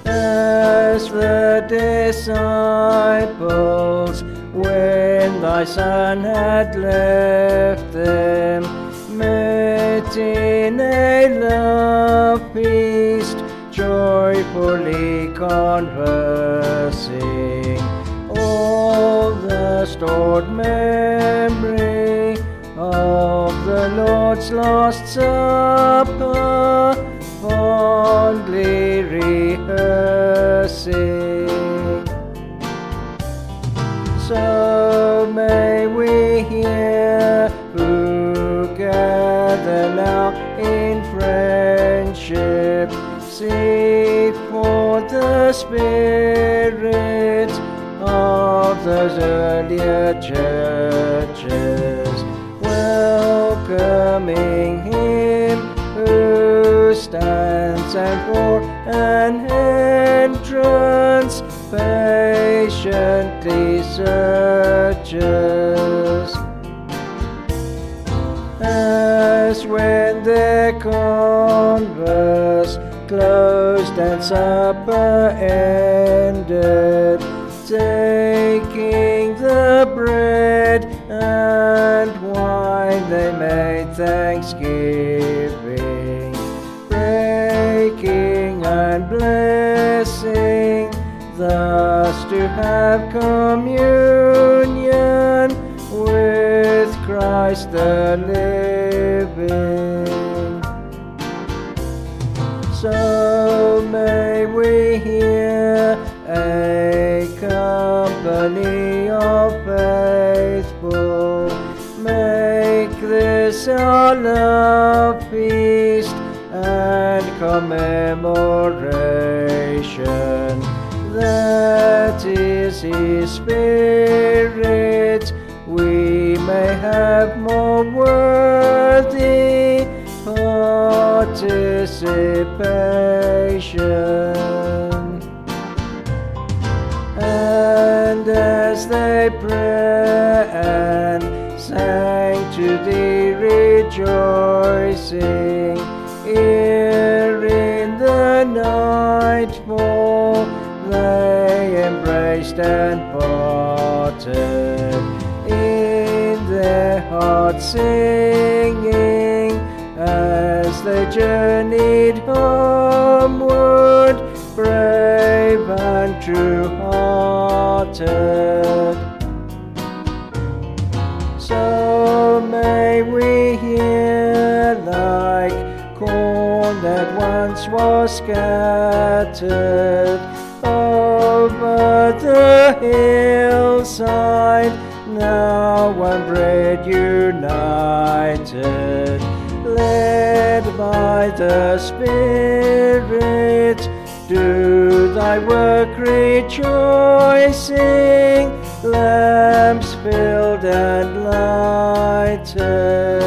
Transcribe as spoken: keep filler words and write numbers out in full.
As the disciples, when thy Son had left them, met in a love feast, joyfully conversing, all the stored memory of the Lord's Last Supper fondly rehearsing. So may we hear, who gather now in friendship, seek for the Spirit of those earlier churches, welcoming Him who stands and for an entrance patiently searches. As when their converse closed and supper ended, taking the bread and wine, they made thanksgiving, breaking and blessing, thus to have communion with Christ the living. So may we hear a company of faithful make this our love feast and commemoration, that is His Spirit we may have more worthy participation. And as they prayed and sang to Thee rejoicing, ere in the nightfall they embraced and parted, in their hearts singing, as they journeyed homeward, brave and true-hearted. So may we hear, like corn that once was scattered over the hillside, now one bread united, led by the Spirit, do Thy work rejoicing, lamps filled and lighted.